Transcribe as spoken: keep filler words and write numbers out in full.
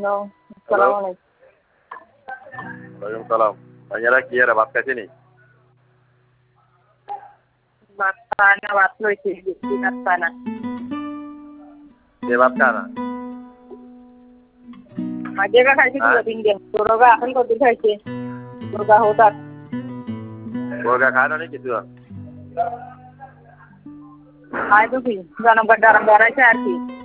আসসালামু আলাইকুম। ওয়ালাইকুম সালাম। ভাইয়ারা কি এরা ভাত খাইছে নি? ভাত খায় না, ভাত লইছে, বেশি ভাত খায় না। কে ভাত খায় না? আগে খাইছি দু তিন দিন, তোরগা এখন কত খাইছে? তোরগা হঠাৎ মুরগা খায় না নি কিছু? খায় তো কি জনগণ আরাম বাড়াইছে আর কি।